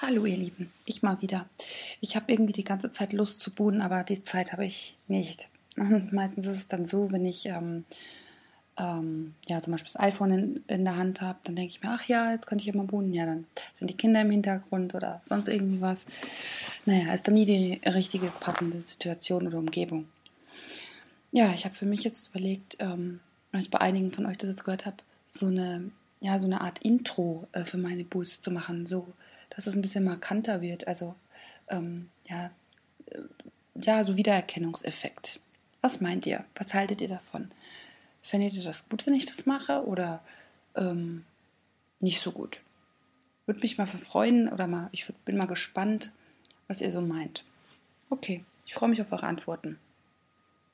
Hallo ihr Lieben, ich mal wieder. Ich habe irgendwie die ganze Zeit Lust zu buhen, aber die Zeit habe ich nicht. Und meistens ist es dann so, wenn ich ja, zum Beispiel das iPhone in der Hand habe, dann denke ich mir, ach ja, jetzt könnte ich ja mal buhen. Ja, dann sind die Kinder im Hintergrund oder sonst irgendwie was. Naja, ist dann nie die richtige passende Situation oder Umgebung. Ja, ich habe für mich jetzt überlegt, weil ich bei einigen von euch das jetzt gehört habe, so eine Art Intro für meine Boosts zu machen, so dass es ein bisschen markanter wird. Also ja, ja, so Wiedererkennungseffekt. Was meint ihr? Was haltet ihr davon? Fändet ihr das gut, wenn ich das mache oder ähm, nicht so gut? Würde mich mal verfreuen oder bin mal gespannt, was ihr so meint. Okay, ich freue mich auf eure Antworten.